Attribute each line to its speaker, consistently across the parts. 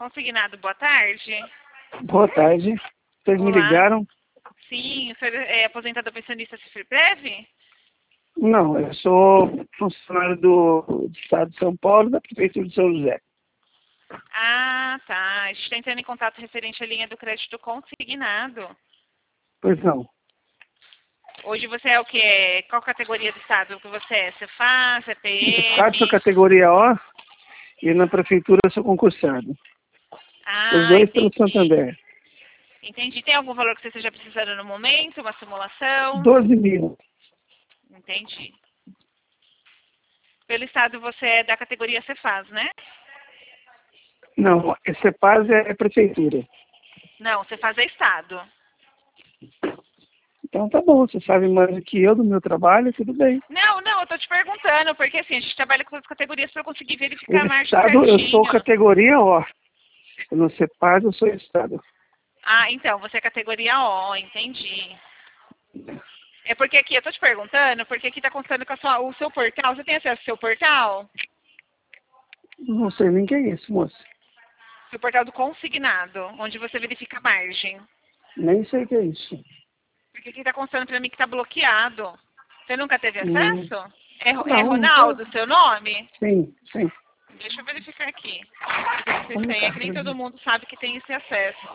Speaker 1: Consignado, boa tarde.
Speaker 2: Boa tarde. Vocês me
Speaker 1: Olá.
Speaker 2: ligaram?
Speaker 1: Sim, o senhor é aposentado pensionista Cifriprev?
Speaker 2: Não, eu sou funcionário do Estado de São Paulo, da Prefeitura de São José.
Speaker 1: Ah, tá. A gente está entrando em contato referente à linha do crédito consignado.
Speaker 2: Pois não.
Speaker 1: Hoje você é o quê? Qual categoria do Estado que você é? Cefaz,
Speaker 2: No
Speaker 1: CPM?
Speaker 2: Estado sou categoria O e na Prefeitura eu sou concursado. Os
Speaker 1: Ah,
Speaker 2: dois pelo
Speaker 1: entendi.
Speaker 2: Santander.
Speaker 1: Entendi. Tem algum valor que você esteja precisando no momento? Uma simulação?
Speaker 2: 12 mil.
Speaker 1: Entendi. Pelo Estado você é da categoria Cefaz, né?
Speaker 2: Não, esse PAS é Prefeitura.
Speaker 1: Não, Cefaz é Estado.
Speaker 2: Então tá bom, você sabe mais do que eu do meu trabalho, tudo bem.
Speaker 1: Não, eu tô te perguntando, porque assim, a gente trabalha com as categorias para eu conseguir
Speaker 2: O
Speaker 1: verificar a margem
Speaker 2: Estado, eu sou
Speaker 1: certinho.
Speaker 2: categoria O. Eu não sei PAS, eu sou Estado.
Speaker 1: Ah, então, você é categoria O, entendi. É porque aqui, eu tô te perguntando, porque aqui tá constando com o seu portal. Você tem acesso ao seu portal?
Speaker 2: Não sei nem o que é isso, moça.
Speaker 1: Seu portal do consignado, onde você verifica a margem.
Speaker 2: Nem sei o que é isso.
Speaker 1: Porque aqui tá constando pra mim que tá bloqueado. Você nunca teve
Speaker 2: Hum,
Speaker 1: acesso? É
Speaker 2: não,
Speaker 1: Ronaldo, seu nome?
Speaker 2: sim, sim.
Speaker 1: Deixa eu verificar aqui. Porque vocês
Speaker 2: Vamos
Speaker 1: têm, é
Speaker 2: cá,
Speaker 1: que nem todo mundo sabe que tem esse acesso.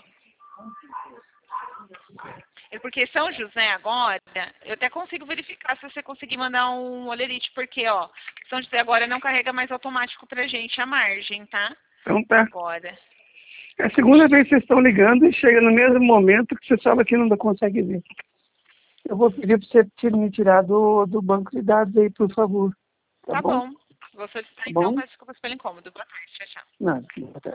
Speaker 1: É porque São José agora, eu até consigo verificar se você conseguir mandar um olerite, porque, ó, São José agora não carrega mais automático pra gente a margem, tá?
Speaker 2: Então tá.
Speaker 1: Agora.
Speaker 2: É a segunda vez que vocês estão ligando e chega no mesmo momento que você fala que não consegue ver. Eu vou pedir para você me tirar do banco de dados aí, por favor. Tá
Speaker 1: Tá
Speaker 2: bom?
Speaker 1: bom. Vou solicitar
Speaker 2: Tá
Speaker 1: então,
Speaker 2: bom?
Speaker 1: peço desculpas pelo incômodo. Boa tarde, tchau, tchau.
Speaker 2: Nada.